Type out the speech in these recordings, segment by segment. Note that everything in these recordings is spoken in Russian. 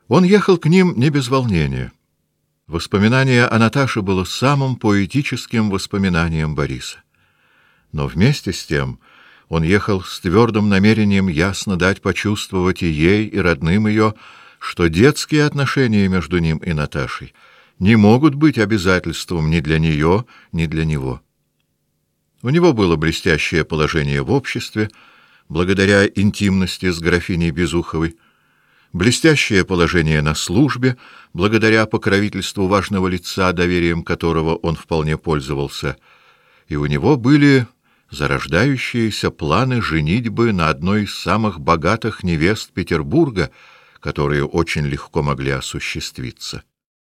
Он ехал к ним не без волнения. Воспоминание о Наташе было самым поэтическим воспоминанием Бориса. Но вместе с тем он ехал с твердым намерением ясно дать почувствовать и ей, и родным ее, что детские отношения между ним и Наташей не могут быть обязательством ни для нее, ни для него. У него было блестящее положение в обществе, благодаря интимности с графиней Безуховой, блестящее положение на службе, благодаря покровительству важного лица, доверием которого он вполне пользовался, и у него были зарождающиеся планы женитьбы на одной из самых богатых невест Петербурга, которые очень легко могли осуществиться.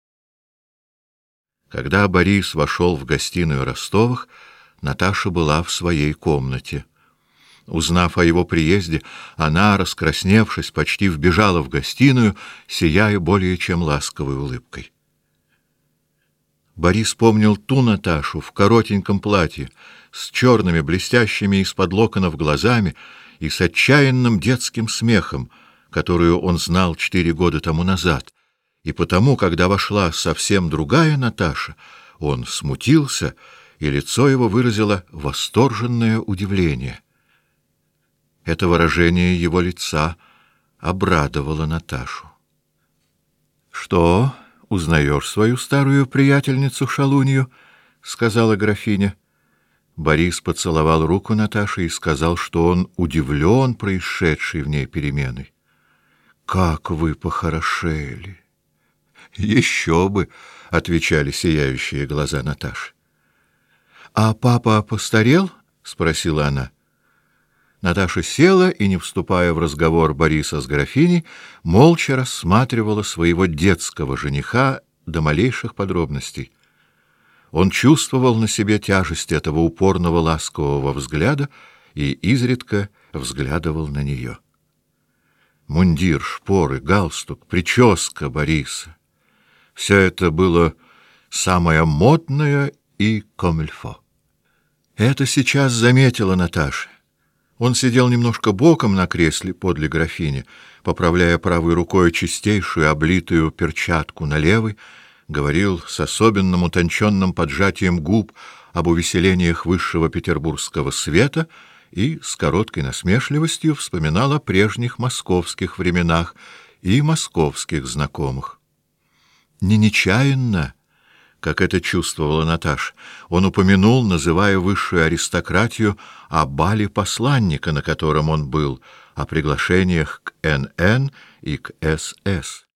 Когда Борис вошел в гостиную Ростовых, Наташа была в своей комнате. Узнав о его приезде, она, раскрасневшись, почти вбежала в гостиную, сияя более чем ласковой улыбкой. Борис помнил ту Наташу в коротеньком платье, с черными блестящими из-под локонов глазами и с отчаянным детским смехом, которую он знал 4 года тому назад, и потому, когда вошла совсем другая Наташа, он смутился, и лицо его выразило восторженное удивление. Это выражение его лица обрадовало Наташу. — Что, узнаешь свою старую приятельницу Шалунью? — сказала графиня. Борис поцеловал руку Наташи и сказал, что он удивлен происшедшей в ней переменой. — Как вы похорошели! — Еще бы! — отвечали сияющие глаза Наташи. — А папа постарел? — спросила она. Наташа села и, не вступая в разговор Бориса с графиней, молча рассматривала своего детского жениха до малейших подробностей. Он чувствовал на себе тяжесть этого упорного ласкового взгляда и изредка взглядывал на нее. Мундир, шпоры, галстук, прическа Бориса — все это было самое модное и комильфо. Это сейчас заметила Наташа. Он сидел немножко боком на кресле подле графини, поправляя правой рукой чистейшую облитую перчатку на левой, говорил с особенным утонченным поджатием губ об увеселениях высшего петербургского света и с короткой насмешливостью вспоминал о прежних московских временах и московских знакомых. Не нечаянно, как это чувствовала Наташа, он упомянул, называя высшую аристократию, о бале посланника, на котором он был, о приглашениях к НН и к СС.